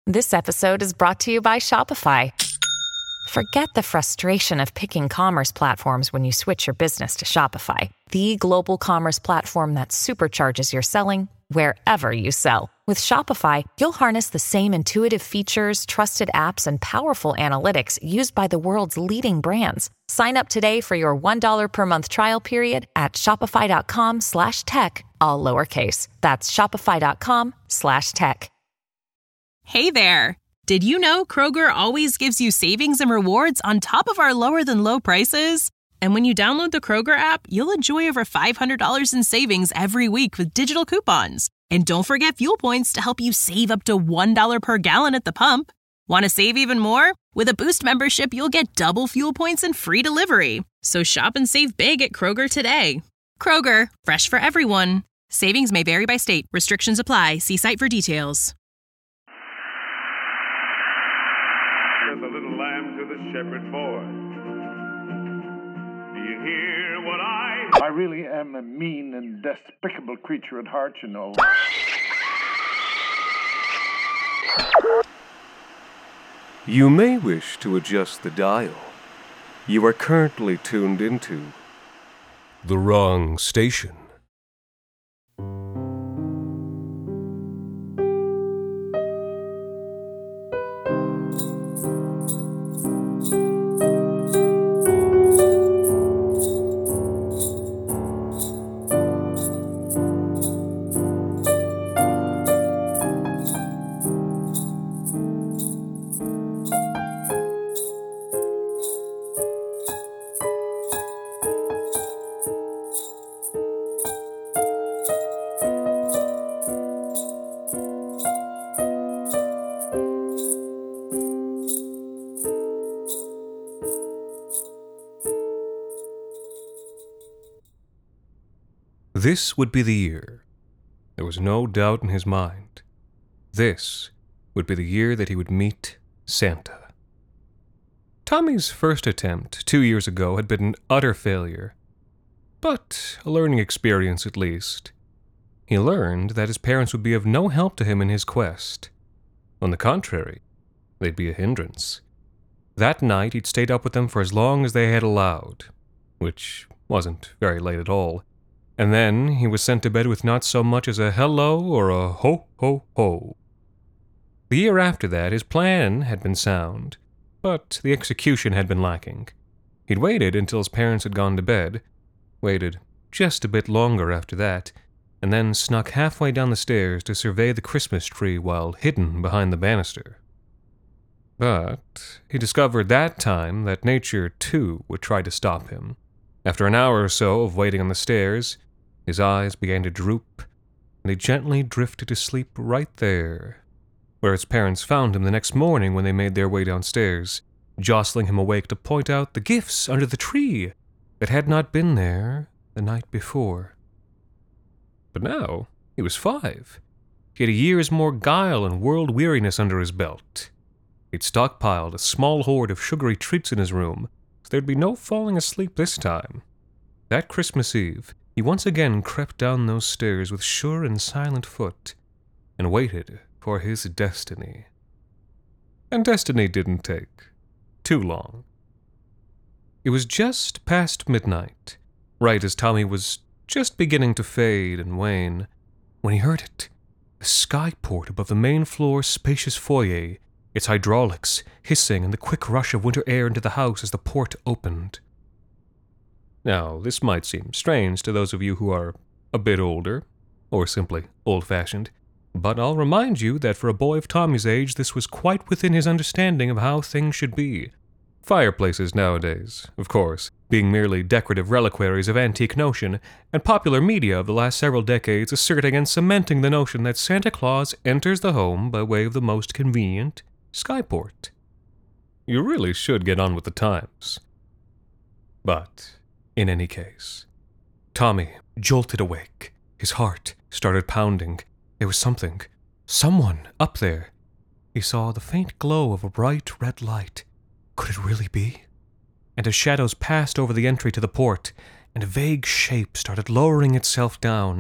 This episode is brought to you by Shopify. Forget the frustration of picking commerce platforms when you switch your business to Shopify, the global commerce platform that supercharges your selling wherever you sell. With Shopify, you'll harness the same intuitive features, trusted apps, and powerful analytics used by the world's leading brands. Sign up today for your $1 per month trial period at shopify.com/tech, all lowercase. That's shopify.com/tech. Hey there! Did you know Kroger always gives you savings and rewards on top of our lower-than-low prices? And when you download the Kroger app, you'll enjoy over $500 in savings every week with digital coupons. And don't forget fuel points to help you save up to $1 per gallon at the pump. Want to save even more? With a Boost membership, you'll get double fuel points and free delivery. So shop and save big at Kroger today. Kroger, fresh for everyone. Savings may vary by state. Restrictions apply. See site for details. The little lamb to the shepherd boy. Do you hear what I really am a mean and despicable creature at heart, you know. You may wish to adjust the dial. You are currently tuned into the wrong station. This would be the year. There was no doubt in his mind. This would be the year that he would meet Santa. Tommy's first attempt 2 years ago had been an utter failure, but a learning experience at least. He learned that his parents would be of no help to him in his quest. On the contrary, they'd be a hindrance. That night he'd stayed up with them for as long as they had allowed, which wasn't very late at all. And then he was sent to bed with not so much as a hello or a ho, ho, ho. The year after that, his plan had been sound, but the execution had been lacking. He'd waited until his parents had gone to bed, waited just a bit longer after that, and then snuck halfway down the stairs to survey the Christmas tree while hidden behind the banister. But he discovered that time that nature, too, would try to stop him. After an hour or so of waiting on the stairs, his eyes began to droop, and he gently drifted to sleep right there, where his parents found him the next morning when they made their way downstairs, jostling him awake to point out the gifts under the tree that had not been there the night before. But now he was 5. He had a year's more guile and world-weariness under his belt. He'd stockpiled a small hoard of sugary treats in his room, so there'd be no falling asleep this time. That Christmas Eve, he once again crept down those stairs with sure and silent foot, and waited for his destiny. And destiny didn't take too long. It was just past midnight, right as Tommy was just beginning to fade and wane, when he heard it. The skyport above the main floor's spacious foyer, its hydraulics hissing and the quick rush of winter air into the house as the port opened. Now, this might seem strange to those of you who are a bit older, or simply old-fashioned, but I'll remind you that for a boy of Tommy's age, this was quite within his understanding of how things should be. Fireplaces nowadays, of course, being merely decorative reliquaries of antique notion, and popular media of the last several decades asserting and cementing the notion that Santa Claus enters the home by way of the most convenient skyport. You really should get on with the times. But in any case, Tommy jolted awake. His heart started pounding. There was someone up there. He saw the faint glow of a bright red light. Could it really be? And as shadows passed over the entry to the port, and a vague shape started lowering itself down,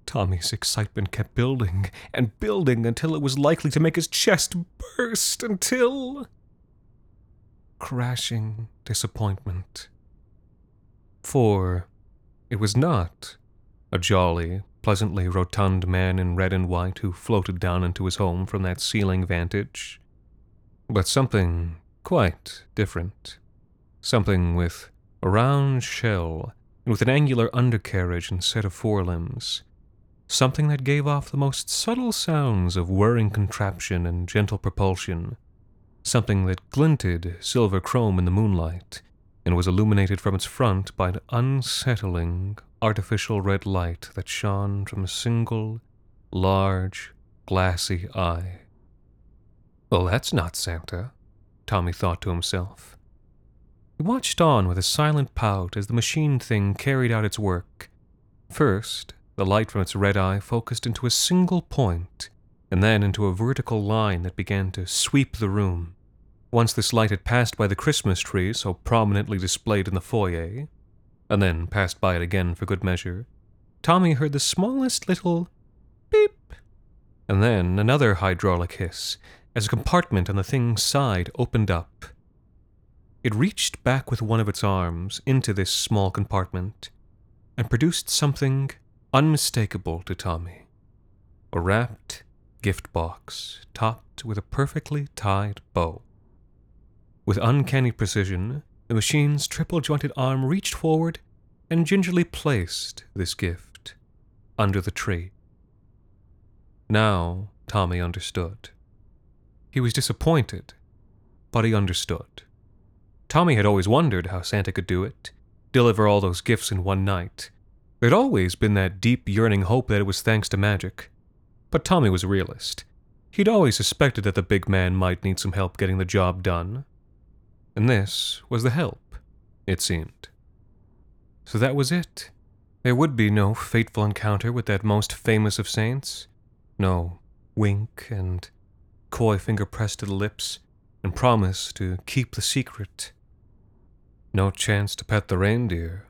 Tommy's excitement kept building and building until it was likely to make his chest burst, until... crashing disappointment. For it was not a jolly, pleasantly rotund man in red and white who floated down into his home from that ceiling vantage, but something quite different. Something with a round shell and with an angular undercarriage instead of forelimbs. Something that gave off the most subtle sounds of whirring contraption and gentle propulsion. Something that glinted silver chrome in the moonlight and was illuminated from its front by an unsettling, artificial red light that shone from a single, large, glassy eye. Well, that's not Santa, Tommy thought to himself. He watched on with a silent pout as the machine thing carried out its work. First, the light from its red eye focused into a single point, and then into a vertical line that began to sweep the room. Once this light had passed by the Christmas tree so prominently displayed in the foyer, and then passed by it again for good measure, Tommy heard the smallest little beep, and then another hydraulic hiss as a compartment on the thing's side opened up. It reached back with one of its arms into this small compartment and produced something unmistakable to Tommy. A wrapped gift box topped with a perfectly tied bow. With uncanny precision, the machine's triple-jointed arm reached forward and gingerly placed this gift under the tree. Now Tommy understood. He was disappointed, but he understood. Tommy had always wondered how Santa could do it, deliver all those gifts in one night. There'd always been that deep yearning hope that it was thanks to magic. But Tommy was a realist. He'd always suspected that the big man might need some help getting the job done. And this was the help, it seemed. So that was it. There would be no fateful encounter with that most famous of saints. No wink and coy finger pressed to the lips and promise to keep the secret. No chance to pet the reindeer.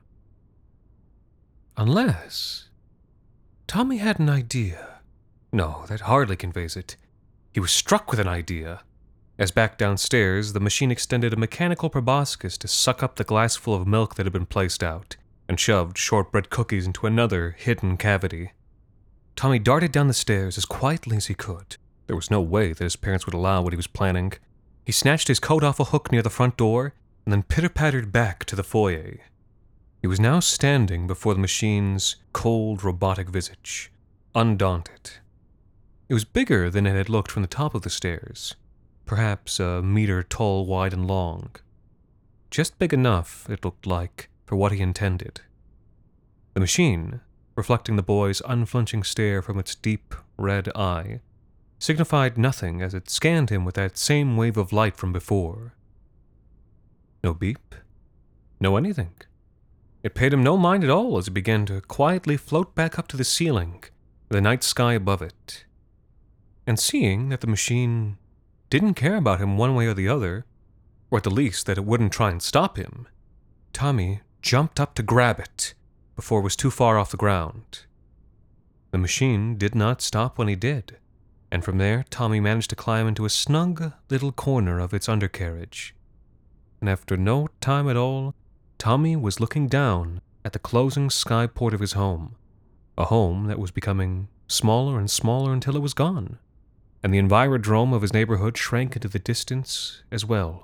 Unless... Tommy had an idea. No, that hardly conveys it. He was struck with an idea. As back downstairs, the machine extended a mechanical proboscis to suck up the glassful of milk that had been placed out, and shoved shortbread cookies into another hidden cavity. Tommy darted down the stairs as quietly as he could. There was no way that his parents would allow what he was planning. He snatched his coat off a hook near the front door, and then pitter-pattered back to the foyer. He was now standing before the machine's cold, robotic visage, undaunted. It was bigger than it had looked from the top of the stairs, perhaps a meter tall, wide, and long. Just big enough, it looked like, for what he intended. The machine, reflecting the boy's unflinching stare from its deep, red eye, signified nothing as it scanned him with that same wave of light from before. No beep, no anything. It paid him no mind at all as it began to quietly float back up to the ceiling, the night sky above it. And seeing that the machine didn't care about him one way or the other, or at the least that it wouldn't try and stop him, Tommy jumped up to grab it before it was too far off the ground. The machine did not stop when he did, and from there Tommy managed to climb into a snug little corner of its undercarriage. And after no time at all, Tommy was looking down at the closing skyport of his home, a home that was becoming smaller and smaller until it was gone, and the envirodrome of his neighborhood shrank into the distance as well.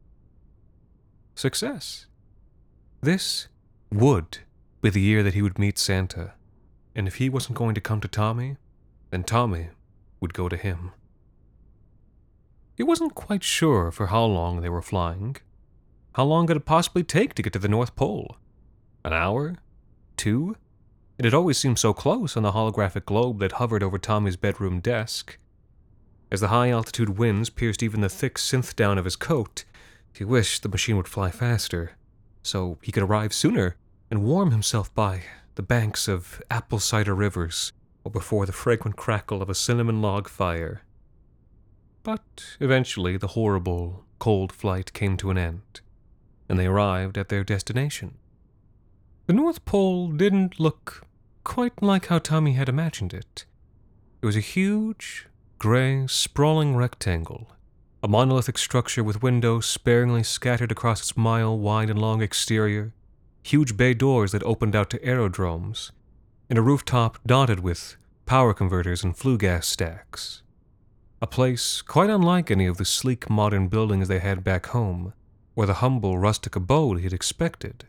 Success. This would be the year that he would meet Santa, and if he wasn't going to come to Tommy, then Tommy would go to him. He wasn't quite sure for how long they were flying. How long could it possibly take to get to the North Pole? An hour? 2? It had always seemed so close on the holographic globe that hovered over Tommy's bedroom desk. As the high-altitude winds pierced even the thick synth down of his coat, he wished the machine would fly faster, so he could arrive sooner and warm himself by the banks of apple cider rivers or before the fragrant crackle of a cinnamon log fire. But eventually the horrible, cold flight came to an end, and they arrived at their destination. The North Pole didn't look quite like how Tommy had imagined it. It was a huge, gray, sprawling rectangle, a monolithic structure with windows sparingly scattered across its mile-wide and long exterior, huge bay doors that opened out to aerodromes, and a rooftop dotted with power converters and flue gas stacks. A place quite unlike any of the sleek modern buildings they had back home, or the humble rustic abode he had expected.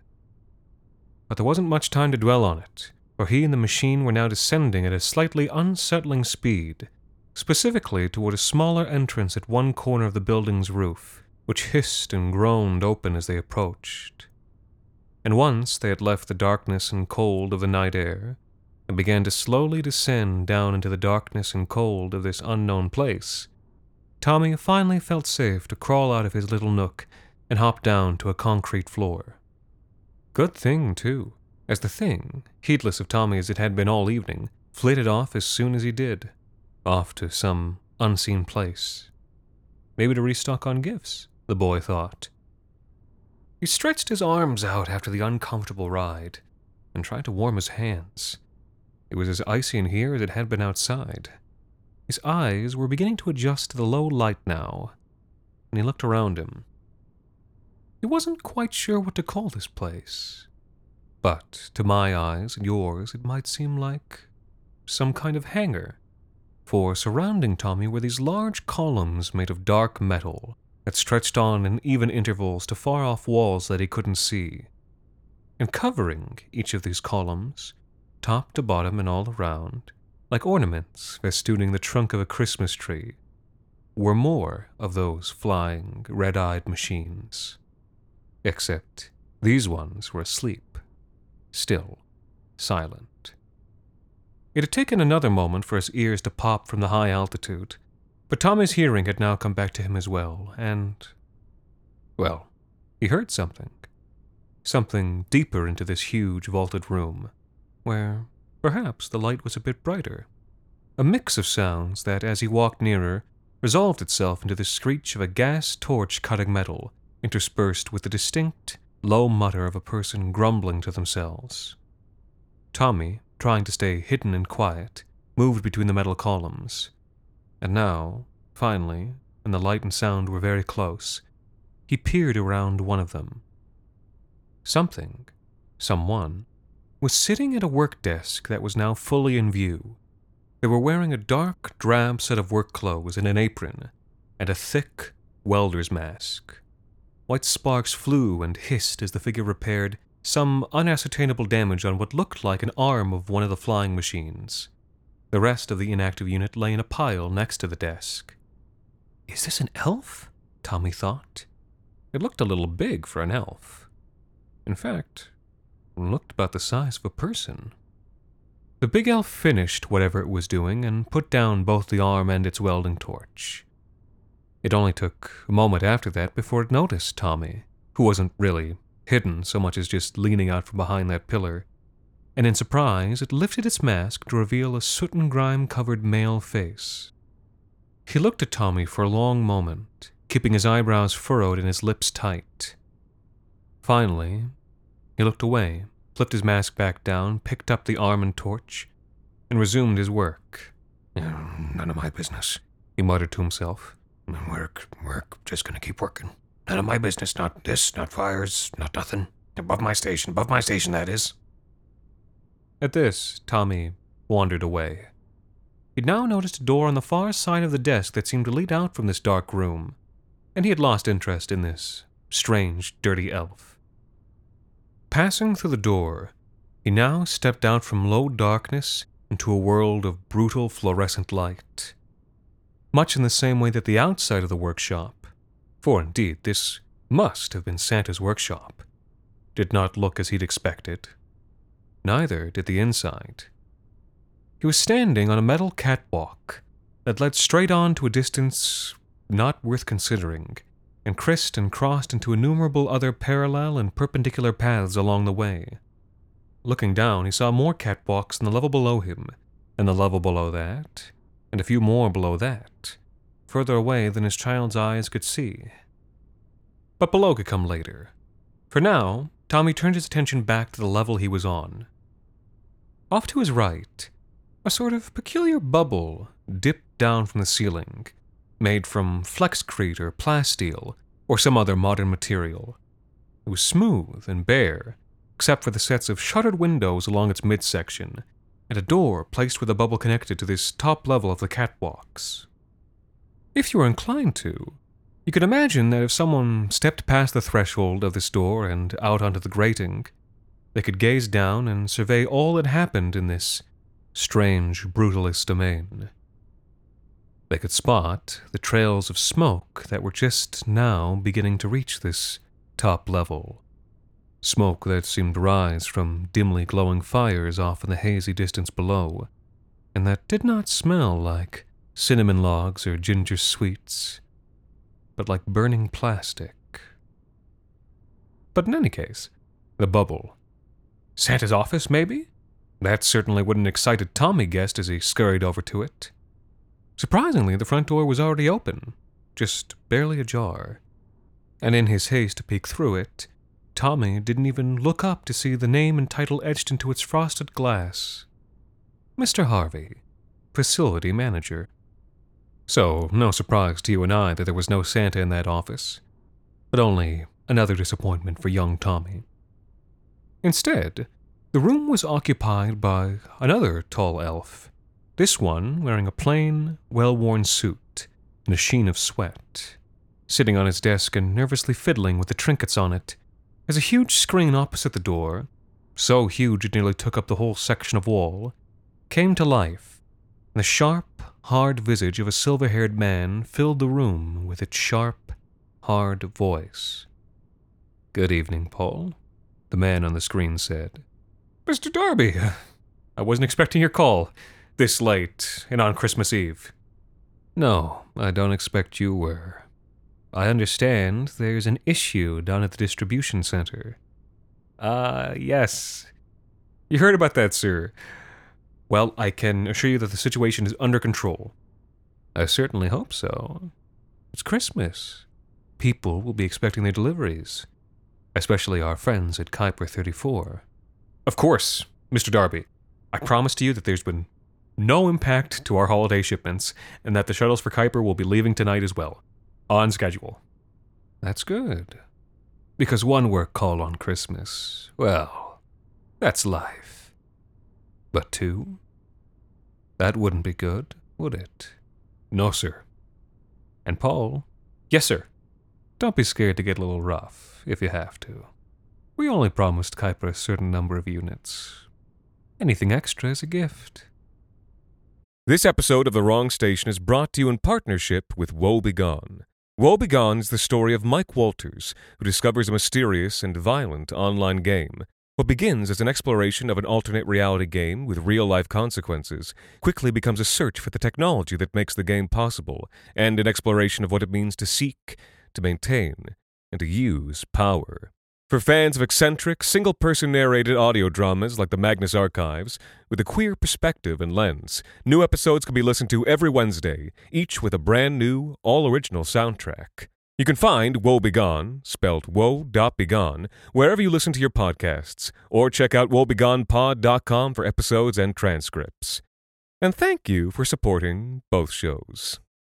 But there wasn't much time to dwell on it, for he and the machine were now descending at a slightly unsettling speed, specifically toward a smaller entrance at one corner of the building's roof, which hissed and groaned open as they approached. And once they had left the darkness and cold of the night air, and began to slowly descend down into the darkness and cold of this unknown place, Tommy finally felt safe to crawl out of his little nook and hop down to a concrete floor. Good thing, too, as the thing, heedless of Tommy as it had been all evening, flitted off as soon as he did, off to some unseen place. Maybe to restock on gifts, the boy thought. He stretched his arms out after the uncomfortable ride and tried to warm his hands. It was as icy in here as it had been outside. His eyes were beginning to adjust to the low light now, and he looked around him. He wasn't quite sure what to call this place, but to my eyes and yours it might seem like some kind of hangar, for surrounding Tommy were these large columns made of dark metal that stretched on in even intervals to far-off walls that he couldn't see. And covering each of these columns, top to bottom and all around, like ornaments festooning the trunk of a Christmas tree, were more of those flying, red-eyed machines. Except these ones were asleep, still, silent. It had taken another moment for his ears to pop from the high altitude, but Tommy's hearing had now come back to him as well, and, well, he heard something. Something deeper into this huge vaulted room, where perhaps the light was a bit brighter. A mix of sounds that, as he walked nearer, resolved itself into the screech of a gas torch cutting metal, interspersed with the distinct, low mutter of a person grumbling to themselves. Tommy, trying to stay hidden and quiet, moved between the metal columns. And now, finally, when the light and sound were very close, he peered around one of them. Someone, was sitting at a work desk that was now fully in view. They were wearing a dark, drab set of work clothes and an apron, and a thick welder's mask. White sparks flew and hissed as the figure repaired some unascertainable damage on what looked like an arm of one of the flying machines. The rest of the inactive unit lay in a pile next to the desk. Is this an elf? Tommy thought. It looked a little big for an elf. In fact, it looked about the size of a person. The big elf finished whatever it was doing and put down both the arm and its welding torch. It only took a moment after that before it noticed Tommy, who wasn't really hidden so much as just leaning out from behind that pillar, and in surprise it lifted its mask to reveal a soot-and-grime-covered male face. He looked at Tommy for a long moment, keeping his eyebrows furrowed and his lips tight. Finally, he looked away, flipped his mask back down, picked up the arm and torch, and resumed his work. None of my business, he muttered to himself. Work, just gonna keep working. None of my business, not this, not fires, not nothing. Above my station, that is. At this, Tommy wandered away. He'd now noticed a door on the far side of the desk that seemed to lead out from this dark room, and he had lost interest in this strange, dirty elf. Passing through the door, he now stepped out from low darkness into a world of brutal fluorescent light. Much in the same way that the outside of the workshop, for indeed this must have been Santa's workshop, did not look as he'd expected. Neither did the inside. He was standing on a metal catwalk that led straight on to a distance not worth considering, and crissed and crossed into innumerable other parallel and perpendicular paths along the way. Looking down, he saw more catwalks in the level below him, and the level below that, and a few more below that, further away than his child's eyes could see. But below could come later. For now, Tommy turned his attention back to the level he was on. Off to his right, a sort of peculiar bubble dipped down from the ceiling, made from flexcrete or plasteel or some other modern material. It was smooth and bare, except for the sets of shuttered windows along its midsection, and a door placed where the bubble connected to this top level of the catwalks. If you were inclined to, you could imagine that if someone stepped past the threshold of this door and out onto the grating, they could gaze down and survey all that happened in this strange, brutalist domain. They could spot the trails of smoke that were just now beginning to reach this top level. Smoke that seemed to rise from dimly glowing fires off in the hazy distance below, and that did not smell like cinnamon logs or ginger sweets, but like burning plastic. But in any case, the bubble. Santa's office, maybe? That certainly what an excited Tommy guessed as he scurried over to it. Surprisingly, the front door was already open, just barely ajar. And in his haste to peek through it, Tommy didn't even look up to see the name and title etched into its frosted glass. Mr. Harvey, Facility Manager. So, no surprise to you and I that there was no Santa in that office, but only another disappointment for young Tommy. Instead, the room was occupied by another tall elf, this one wearing a plain, well-worn suit and a sheen of sweat, sitting on his desk and nervously fiddling with the trinkets on it, as a huge screen opposite the door, so huge it nearly took up the whole section of wall, came to life, and the sharp, hard visage of a silver-haired man filled the room with its sharp, hard voice. "Good evening, Paul," the man on the screen said. "Mr. Darby, I wasn't expecting your call, this late and on Christmas Eve." "No, I don't expect you were. I understand there's an issue down at the distribution center." Yes. You heard about that, sir. Well, I can assure you that the situation is under control." "I certainly hope so. It's Christmas. People will be expecting their deliveries, especially our friends at Kuiper 34. "Of course, Mr. Darby. I promise to you that there's been no impact to our holiday shipments, and that the shuttles for Kuiper will be leaving tonight as well. On schedule." "That's good. Because one work call on Christmas, well, that's life. But two? That wouldn't be good, would it?" "No, sir." "And Paul?" "Yes, sir." "Don't be scared to get a little rough, if you have to. We only promised Kuiper a certain number of units. Anything extra is a gift." This episode of The Wrong Station is brought to you in partnership with Woe Begone. Woe Begone is the story of Mike Walters, who discovers a mysterious and violent online game. What begins as an exploration of an alternate reality game with real-life consequences quickly becomes a search for the technology that makes the game possible, and an exploration of what it means to seek, to maintain, and to use power. For fans of eccentric, single-person narrated audio dramas like the Magnus Archives, with a queer perspective and lens, new episodes can be listened to every Wednesday, each with a brand new, all-original soundtrack. You can find Woe Begone, spelled woe.begone, wherever you listen to your podcasts, or check out woebegonepod.com for episodes and transcripts. And thank you for supporting both shows.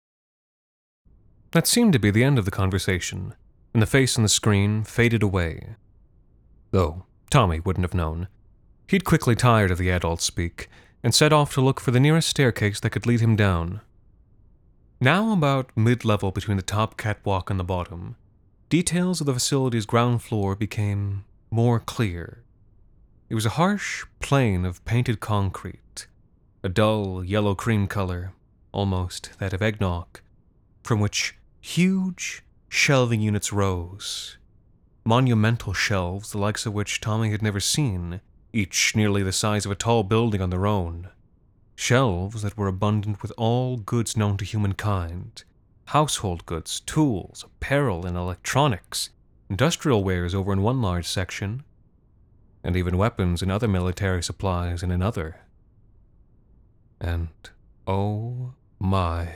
That seemed to be the end of the conversation, and the face on the screen faded away. Though Tommy wouldn't have known. He'd quickly tired of the adult speak, and set off to look for the nearest staircase that could lead him down. Now about mid-level between the top catwalk and the bottom, details of the facility's ground floor became more clear. It was a harsh plain of painted concrete, a dull yellow cream color, almost that of eggnog, from which huge shelving units rose. Monumental shelves, the likes of which Tommy had never seen, each nearly the size of a tall building on their own. Shelves that were abundant with all goods known to humankind. Household goods, tools, apparel, and electronics. Industrial wares over in one large section. And even weapons and other military supplies in another. And, oh my,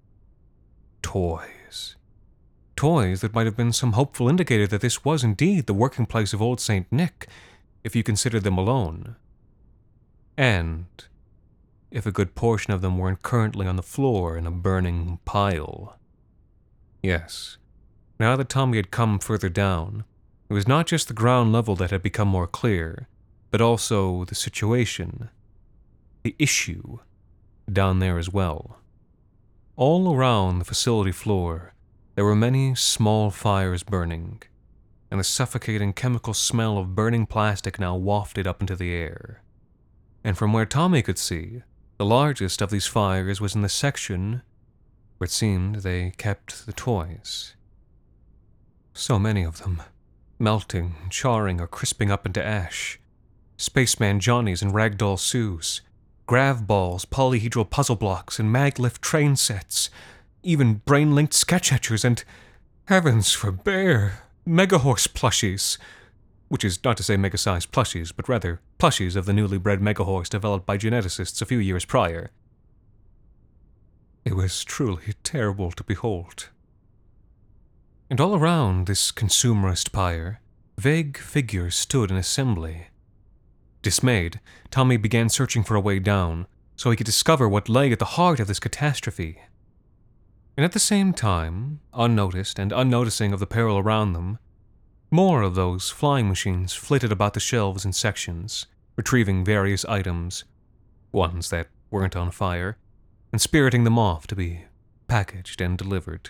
toys. Toys that might have been some hopeful indicator that this was indeed the working place of Old St. Nick, if you considered them alone. And if a good portion of them weren't currently on the floor in a burning pile. Yes, now that Tommy had come further down, it was not just the ground level that had become more clear, but also the situation, the issue, down there as well. All around the facility floor, there were many small fires burning, and the suffocating chemical smell of burning plastic now wafted up into the air. And from where Tommy could see, the largest of these fires was in the section where it seemed they kept the toys. So many of them, melting, charring, or crisping up into ash. Spaceman Johnnies and Ragdoll Sues, grav balls, polyhedral puzzle blocks, and maglift train sets, even brain-linked sketch etchers, and, heavens forbear, Megahorse plushies. Which is not to say mega-sized plushies, but rather plushies of the newly bred Megahorse developed by geneticists a few years prior. It was truly terrible to behold. And all around this consumerist pyre, vague figures stood in assembly. Dismayed, Tommy began searching for a way down, so he could discover what lay at the heart of this catastrophe. And at the same time, unnoticed and unnoticing of the peril around them, more of those flying machines flitted about the shelves in sections, retrieving various items, ones that weren't on fire, and spiriting them off to be packaged and delivered.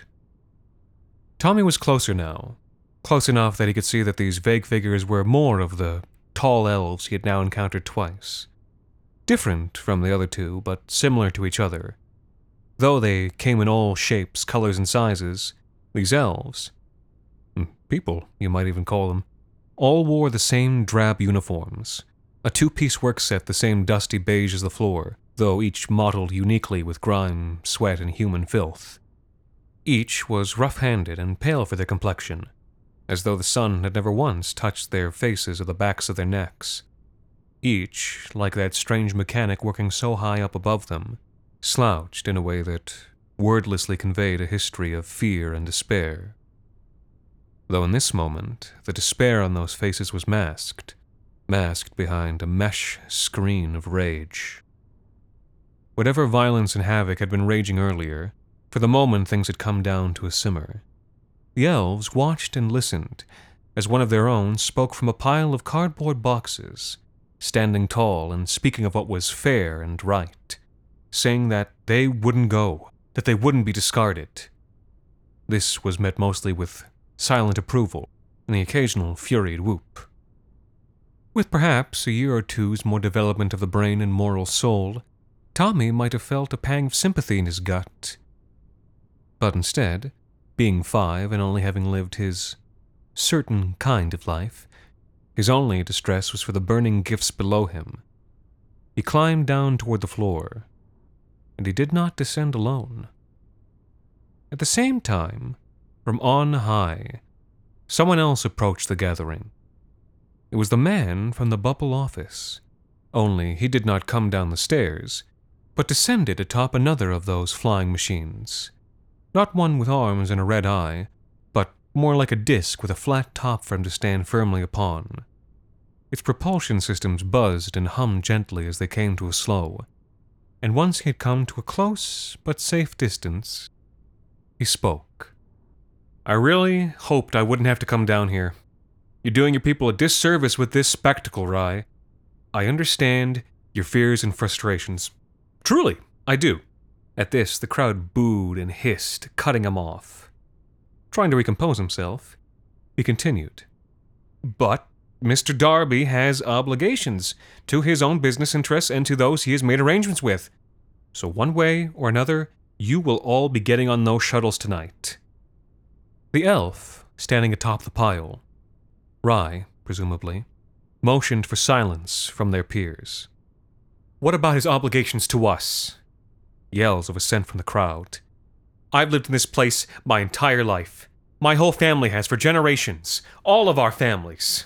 Tommy was closer now, close enough that he could see that these vague figures were more of the tall elves he had now encountered twice. Different from the other two, but similar to each other. Though they came in all shapes, colors, and sizes, these elves, people, you might even call them, all wore the same drab uniforms, a two-piece work set the same dusty beige as the floor, though each mottled uniquely with grime, sweat, and human filth. Each was rough-handed and pale for their complexion, as though the sun had never once touched their faces or the backs of their necks. Each, like that strange mechanic working so high up above them, slouched in a way that wordlessly conveyed a history of fear and despair. Though in this moment, the despair on those faces was masked behind a mesh screen of rage. Whatever violence and havoc had been raging earlier, for the moment things had come down to a simmer. The elves watched and listened as one of their own spoke from a pile of cardboard boxes, standing tall and speaking of what was fair and right, saying that they wouldn't go, that they wouldn't be discarded. This was met mostly with silent approval and the occasional furied whoop. With perhaps a year or two's more development of the brain and moral soul, Tommy might have felt a pang of sympathy in his gut. But instead, being 5 and only having lived his certain kind of life, his only distress was for the burning gifts below him. He climbed down toward the floor, and he did not descend alone. At the same time, from on high, someone else approached the gathering. It was the man from the Bubble office, only he did not come down the stairs, but descended atop another of those flying machines. Not one with arms and a red eye, but more like a disc with a flat top for him to stand firmly upon. Its propulsion systems buzzed and hummed gently as they came to a slow, and once he had come to a close but safe distance, he spoke. "I really hoped I wouldn't have to come down here. You're doing your people a disservice with this spectacle, Rye. I understand your fears and frustrations. Truly, I do." At this, the crowd booed and hissed, cutting him off. Trying to recompose himself, he continued. "But Mr. Darby has obligations to his own business interests and to those he has made arrangements with. So one way or another, you will all be getting on those shuttles tonight." The elf, standing atop the pile, Rye, presumably, motioned for silence from their peers. "What about his obligations to us?" Yells of assent from the crowd. "I've lived in this place my entire life. My whole family has for generations. All of our families."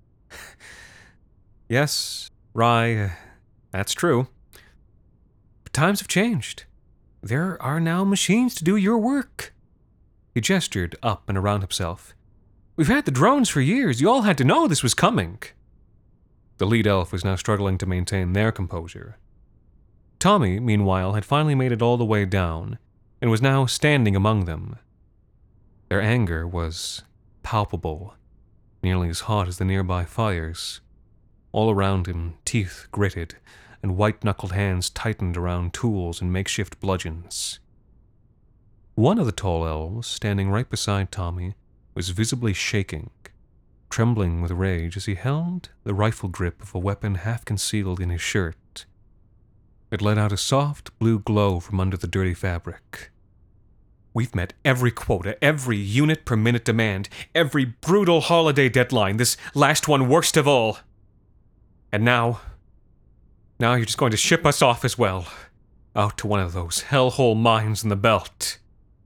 Yes, Rye, that's true. But times have changed. There are now machines to do your work. He gestured up and around himself. "We've had the drones for years. You all had to know this was coming." The lead elf was now struggling to maintain their composure. Tommy, meanwhile, had finally made it all the way down and was now standing among them. Their anger was palpable, nearly as hot as the nearby fires. All around him, teeth gritted and white-knuckled hands tightened around tools and makeshift bludgeons. One of the tall elves, standing right beside Tommy, was visibly shaking, trembling with rage as he held the rifle grip of a weapon half concealed in his shirt. It let out a soft blue glow from under the dirty fabric. "We've met every quota, every unit per minute demand, every brutal holiday deadline, this last one worst of all. And now you're just going to ship us off as well, out to one of those hellhole mines in the belt."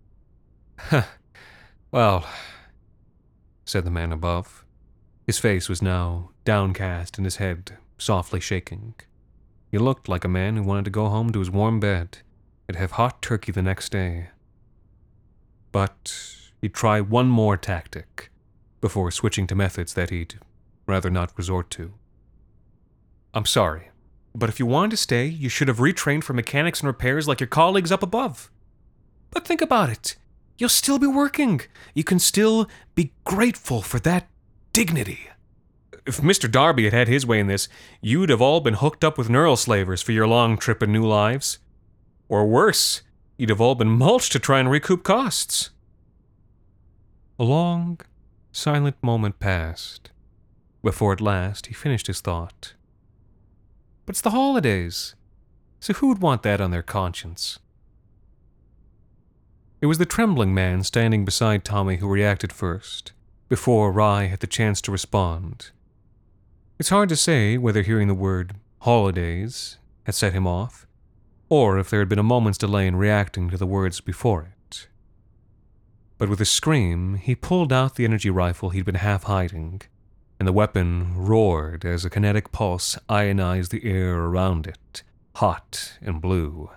"Well," said the man above. His face was now downcast and his head softly shaking. He looked like a man who wanted to go home to his warm bed and have hot turkey the next day. But he'd try one more tactic before switching to methods that he'd rather not resort to. "I'm sorry, but if you wanted to stay, you should have retrained for mechanics and repairs like your colleagues up above. But think about it. You'll still be working. You can still be grateful for that dignity. If Mr. Darby had had his way in this, you'd have all been hooked up with neural slavers for your long trip and new lives. Or worse, you'd have all been mulched to try and recoup costs." A long, silent moment passed, before at last he finished his thought. "But it's the holidays, so who'd want that on their conscience?" It was the trembling man standing beside Tommy who reacted first, before Rye had the chance to respond. It's hard to say whether hearing the word holidays had set him off, or if there had been a moment's delay in reacting to the words before it. But with a scream, he pulled out the energy rifle he'd been half hiding, and the weapon roared as a kinetic pulse ionized the air around it, hot and blue.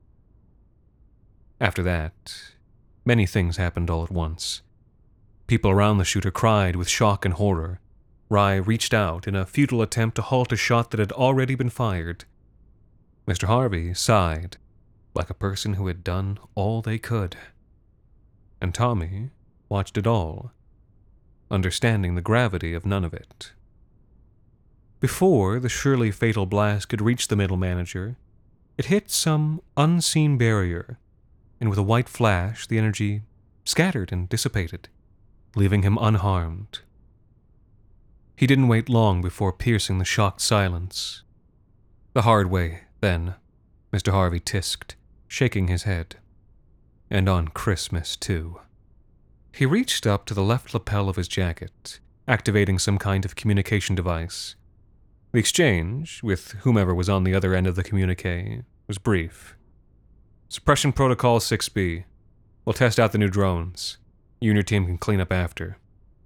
After that, many things happened all at once. People around the shooter cried with shock and horror. Rye reached out in a futile attempt to halt a shot that had already been fired. Mr. Harvey sighed, like a person who had done all they could. And Tommy watched it all, understanding the gravity of none of it. Before the surely fatal blast could reach the middle manager, it hit some unseen barrier, and with a white flash the energy scattered and dissipated, leaving him unharmed. He didn't wait long before piercing the shocked silence. "The hard way, then," Mr. Harvey tisked, shaking his head. "And on Christmas, too." He reached up to the left lapel of his jacket, activating some kind of communication device. The exchange, with whomever was on the other end of the communique, was brief. "Suppression Protocol 6B. We'll test out the new drones. You and your team can clean up after."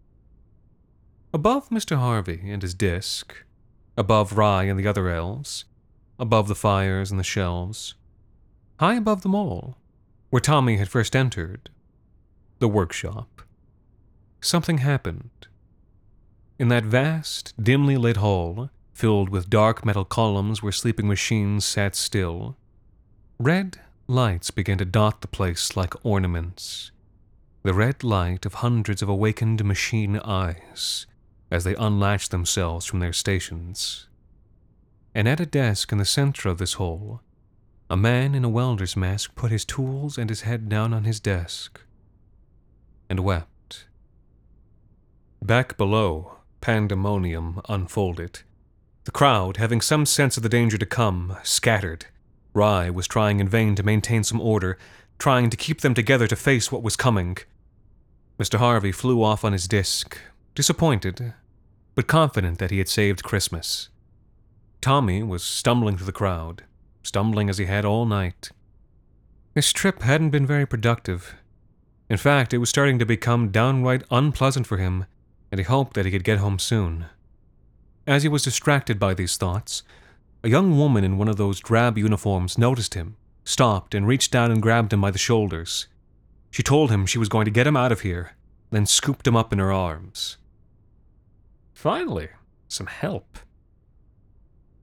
Above Mr. Harvey and his disc, above Rye and the other elves, above the fires and the shelves, high above them all, where Tommy had first entered, the workshop, something happened. In that vast, dimly lit hall, filled with dark metal columns where sleeping machines sat still, red lights began to dot the place like ornaments. The red light of hundreds of awakened machine eyes as they unlatched themselves from their stations. And at a desk in the center of this hall, a man in a welder's mask put his tools and his head down on his desk and wept. Back below, pandemonium unfolded. The crowd, having some sense of the danger to come, scattered. Rye was trying in vain to maintain some order, trying to keep them together to face what was coming. Mr. Harvey flew off on his disc, disappointed, but confident that he had saved Christmas. Tommy was stumbling through the crowd, stumbling as he had all night. His trip hadn't been very productive. In fact, it was starting to become downright unpleasant for him, and he hoped that he could get home soon. As he was distracted by these thoughts, a young woman in one of those drab uniforms noticed him, stopped, and reached down and grabbed him by the shoulders. She told him she was going to get him out of here, then scooped him up in her arms. "Finally, some help,"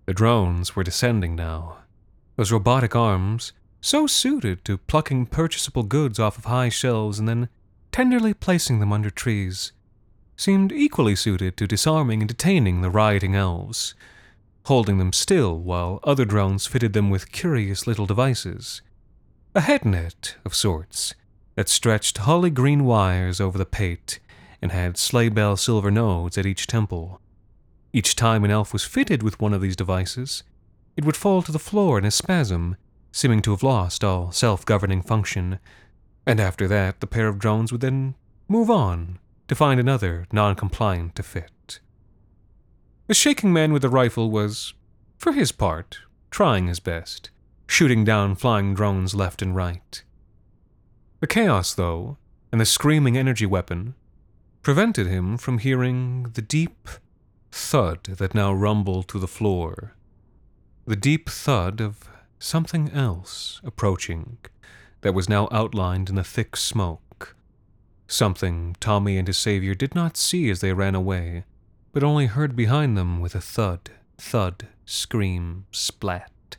The drones were descending now, those robotic arms so suited to plucking purchasable goods off of high shelves and then tenderly placing them under trees, seemed equally suited to disarming and detaining the rioting elves, holding them still while other drones fitted them with curious little devices. A head net of sorts that stretched holly green wires over the pate and had sleigh bell silver nodes at each temple. Each time an elf was fitted with one of these devices, it would fall to the floor in a spasm, seeming to have lost all self-governing function, and after that the pair of drones would then move on to find another non-compliant to fit. The shaking man with the rifle was, for his part, trying his best, shooting down flying drones left and right. The chaos, though, and the screaming energy weapon prevented him from hearing the deep thud that now rumbled through the floor, the deep thud of something else approaching that was now outlined in the thick smoke, something Tommy and his savior did not see as they ran away, but only heard behind them with a thud, thud, scream, splat.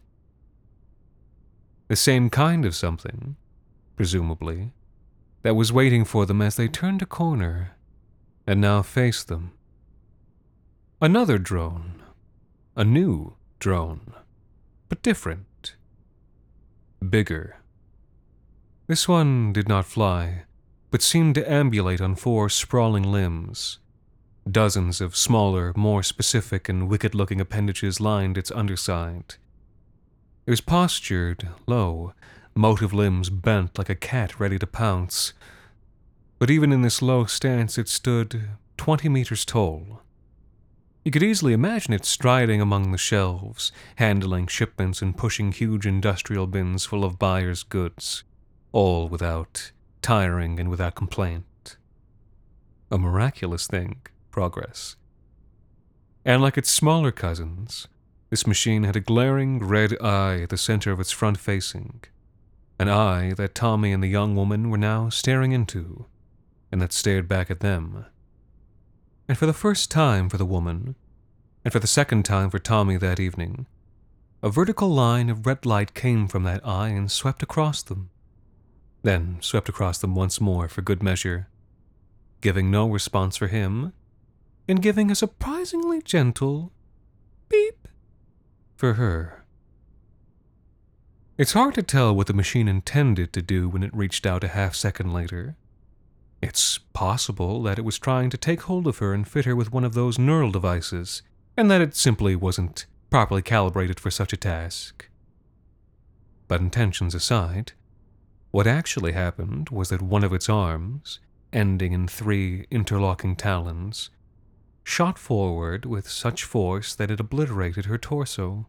The same kind of something, presumably, that was waiting for them as they turned a corner and now faced them. Another drone, a new drone, but different, bigger. This one did not fly, but seemed to ambulate on 4 sprawling limbs. Dozens of smaller, more specific and wicked-looking appendages lined its underside. It was postured low, motive limbs bent like a cat ready to pounce. But even in this low stance it stood 20 meters tall. You could easily imagine it striding among the shelves, handling shipments and pushing huge industrial bins full of buyers' goods, all without tiring and without complaint. A miraculous thing, progress. And like its smaller cousins, this machine had a glaring red eye at the center of its front facing, an eye that Tommy and the young woman were now staring into, and that stared back at them. And for the first time for the woman, and for the second time for Tommy that evening, a vertical line of red light came from that eye and swept across them, then swept across them once more for good measure, giving no response for him, and giving a surprisingly gentle beep for her. It's hard to tell what the machine intended to do when it reached out a half-second later. It's possible that it was trying to take hold of her and fit her with one of those neural devices, and that it simply wasn't properly calibrated for such a task. But intentions aside, what actually happened was that one of its arms, ending in 3 interlocking talons, shot forward with such force that it obliterated her torso.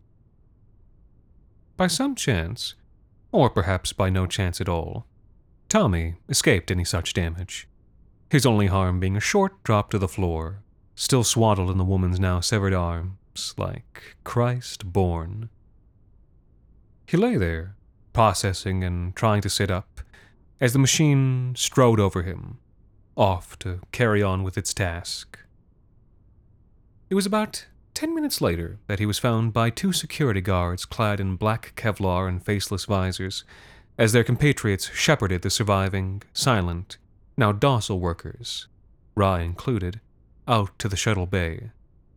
By some chance, or perhaps by no chance at all, Tommy escaped any such damage, his only harm being a short drop to the floor, still swaddled in the woman's now severed arms, like Christ born. He lay there, processing and trying to sit up, as the machine strode over him, off to carry on with its task. It was about 10 minutes later that he was found by 2 security guards clad in black Kevlar and faceless visors, as their compatriots shepherded the surviving, silent, now docile workers, Rye included, out to the shuttle bay.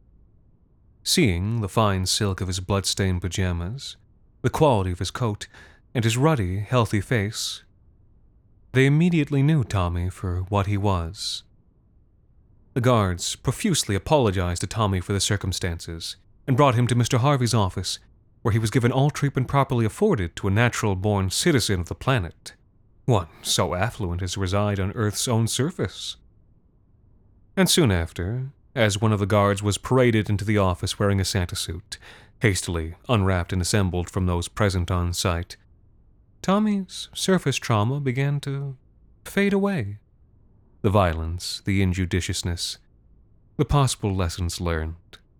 Seeing the fine silk of his blood-stained pajamas, the quality of his coat, and his ruddy, healthy face, they immediately knew Tommy for what he was. The guards profusely apologized to Tommy for the circumstances and brought him to Mr. Harvey's office, where he was given all treatment properly afforded to a natural-born citizen of the planet, one so affluent as to reside on Earth's own surface. And soon after, as one of the guards was paraded into the office wearing a Santa suit, hastily unwrapped and assembled from those present on site, Tommy's surface trauma began to fade away. The violence, the injudiciousness, the possible lessons learned.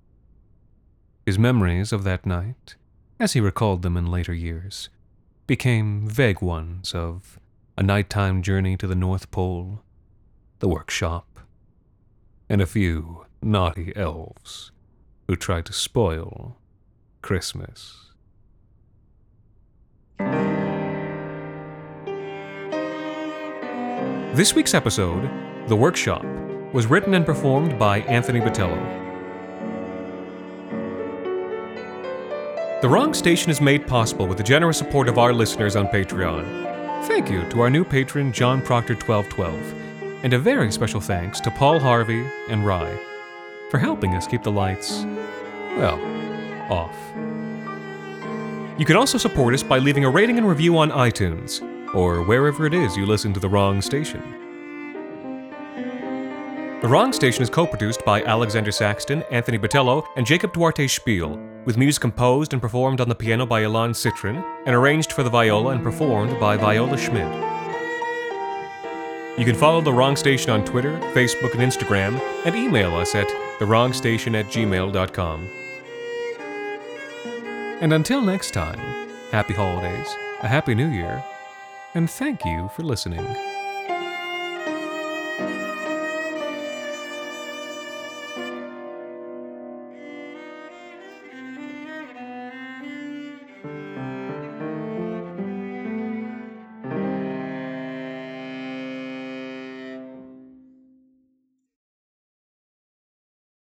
His memories of that night, as he recalled them in later years, became vague ones of a nighttime journey to the North Pole, the workshop, and a few naughty elves who tried to spoil Christmas. This week's episode, The Workshop, was written and performed by Anthony Botello. The Wrong Station is made possible with the generous support of our listeners on Patreon. Thank you to our new patron, John Proctor 1212, and a very special thanks to Paul Harvey and Rye for helping us keep the lights, well, off. You can also support us by leaving a rating and review on iTunes, or wherever it is you listen to The Wrong Station. The Wrong Station is co-produced by Alexander Saxton, Anthony Botello, and Jacob Duarte Spiel, with music composed and performed on the piano by Ilan Citrin, and arranged for the viola and performed by Viola Schmidt. You can follow The Wrong Station on Twitter, Facebook, and Instagram, and email us at thewrongstation@gmail.com. And until next time, happy holidays, a happy new year, and thank you for listening.